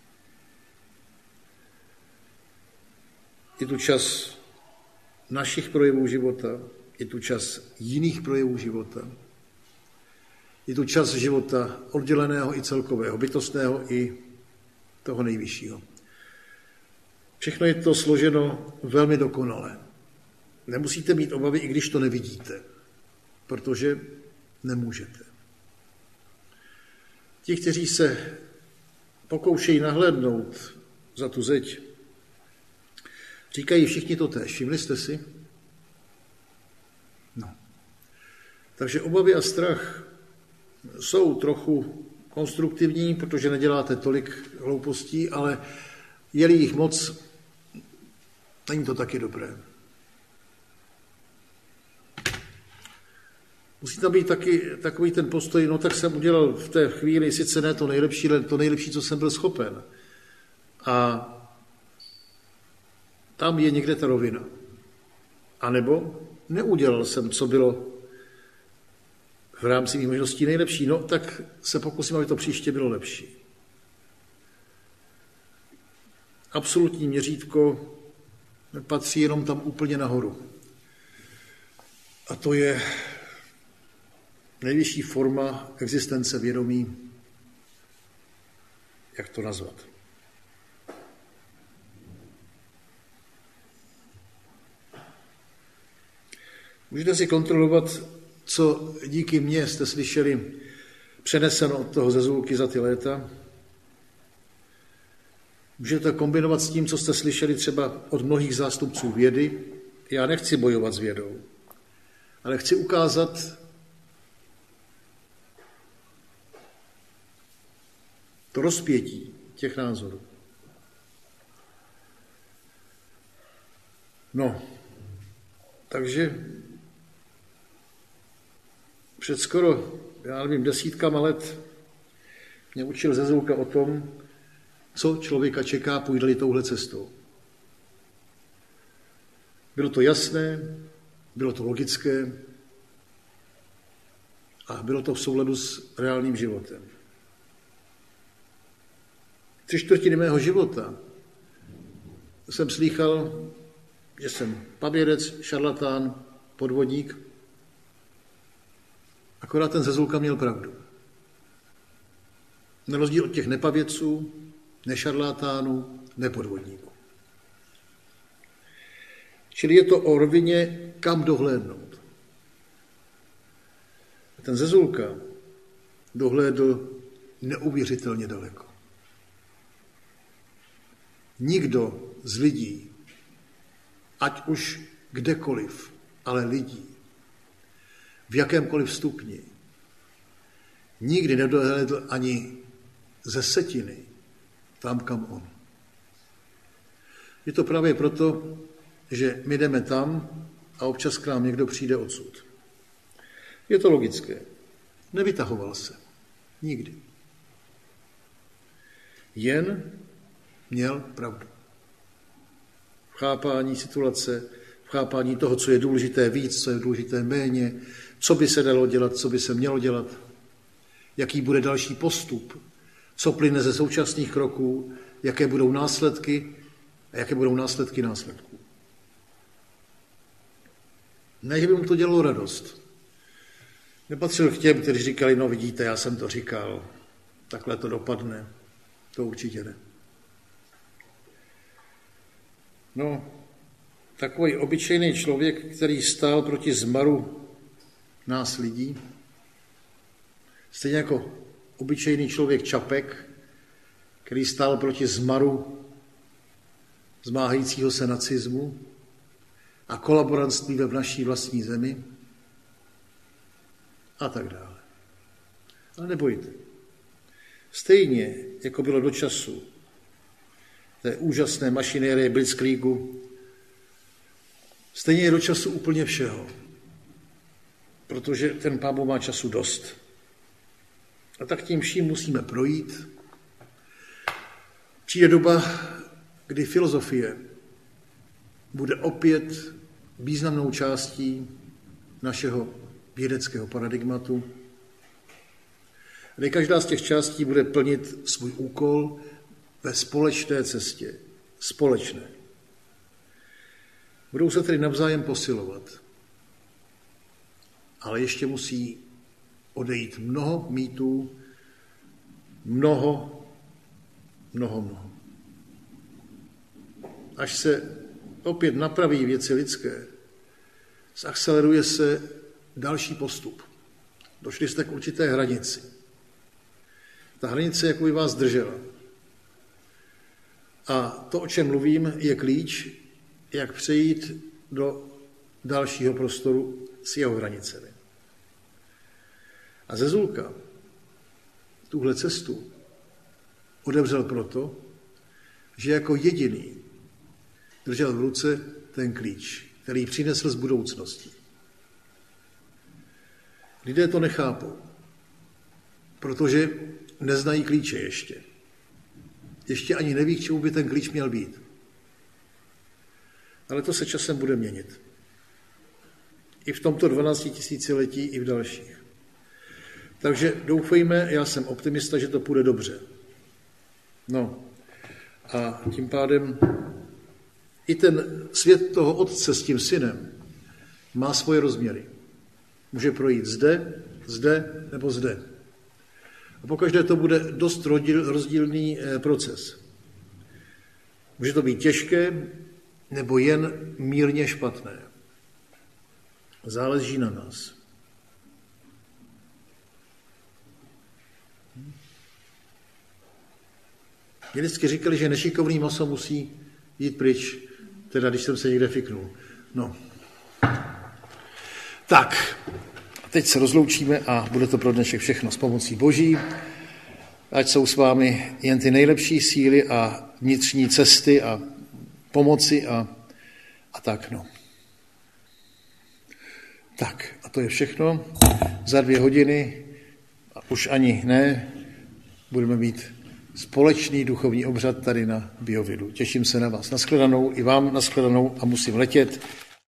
Je tu čas našich projevů života, je tu čas jiných projevů života, je tu čas života odděleného i celkového, bytostného i toho nejvyššího. Všechno je to složeno velmi dokonale. Nemusíte mít obavy, i když to nevidíte, protože nemůžete. Ti, kteří se pokoušejí nahlédnout za tu zeď, říkají všichni to též. Všimli jste si? No. Takže obavy a strach jsou trochu konstruktivní, protože neděláte tolik hloupostí, ale je-li jich moc, není to taky dobré. Musí tam být taky takový ten postoj, no tak jsem udělal v té chvíli sice ne to nejlepší, ale to nejlepší, co jsem byl schopen. A tam je někde ta rovina. A nebo neudělal jsem, co bylo v rámci mých možností nejlepší, no tak se pokusím, aby to příště bylo lepší. absolutní měřítko patří jenom tam úplně nahoru. A to je nejvyšší forma existence vědomí, jak to nazvat. Můžete si kontrolovat, co díky mně jste slyšeli přeneseno od toho Zezulky za ty léta. Můžete kombinovat s tím, co jste slyšeli třeba od mnohých zástupců vědy. Já nechci bojovat s vědou, ale chci ukázat to rozpětí těch názorů. No, takže před skoro, já nevím, desítkama let mě učil Zezulka o tom, co člověka čeká, půjde-li touhle cestou. Bylo to jasné, bylo to logické a bylo to v souladu s reálným životem. Tři čtvrtiny mého života jsem slýchal, že jsem paběrec, šarlatán, podvodník. Akorát ten Zezulka měl pravdu. Na rozdíl od těch nepavědců, nešarlatánů, nepodvodníků. Čili je to o rovině, kam dohlédnout. A ten Zezulka dohlédl neuvěřitelně daleko. Nikdo z lidí, ať už kdekoliv, ale lidí, v jakémkoliv stupni, nikdy nedohlédl ani ze setiny tam, kam on. Je to právě proto, že my jdeme tam a občas k nám někdo přijde odsud. Je to logické. Nevytahoval se. Nikdy. Jen měl pravdu. V chápání situace, v chápání toho, co je důležité víc, co je důležité méně, co by se dalo dělat, co by se mělo dělat, jaký bude další postup, co plyne ze současných kroků, jaké budou následky a jaké budou následky následků. Ne, že by mu to dělalo radost. Nepatřil k těm, kteří říkali, no vidíte, já jsem to říkal, takhle to dopadne. To určitě ne. No, takový obyčejný člověk, který stál proti zmaru nás lidí, stejně jako obyčejný člověk Čapek, který stál proti zmaru zmáhajícího se nacismu a kolaborantství ve naší vlastní zemi a tak dále. Ale nebojte. Stejně, jako bylo do času té úžasné mašinérie Blitzkriegu, stejně je do času úplně všeho, protože ten Pán Bůh má času dost. A tak tím vším musíme projít. Přijde doba, kdy filozofie bude opět významnou částí našeho vědeckého paradigmatu, kdy každá z těch částí bude plnit svůj úkol ve společné cestě. Společné. Budou se tedy navzájem posilovat. Ale ještě musí odejít mnoho mýtů, mnoho, mnoho, mnoho. Až se opět napraví věci lidské, zakceleruje se další postup. Došli jste k určité hranici. Ta hranice jako by vás držela. A to, o čem mluvím, je klíč, jak přejít do dalšího prostoru s jeho hranicemi. A Zezulka tuhle cestu odevřel proto, že jako jediný držel v ruce ten klíč, který přinesl z budoucnosti. Lidé to nechápou, protože neznají klíče ještě. Ještě ani neví, k čemu by ten klíč měl být. Ale to se časem bude měnit. I v tomto dvanáctitisíciletí, i v dalších. Takže doufejme, já jsem optimista, že to půjde dobře. No A tím pádem i ten svět toho otce s tím synem má svoje rozměry. Může projít zde, zde nebo zde. A pokaždé to bude dost rozdílný proces. Může to být těžké nebo jen mírně špatné. Záleží na nás. Mě vždycky říkali, že nešikovný maso musí jít pryč, teda když jsem se někde fiknul. No. Tak, teď se rozloučíme a bude to pro dnešek všechno s pomocí Boží. Ať jsou s vámi jen ty nejlepší síly a vnitřní cesty a pomoci a, a tak, no. Tak, a to je všechno. Za dvě hodiny, a už ani ne, budeme mít společný duchovní obřad tady na Biovidu. Těším se na vás. Nashledanou, i vám nashledanou a musím letět.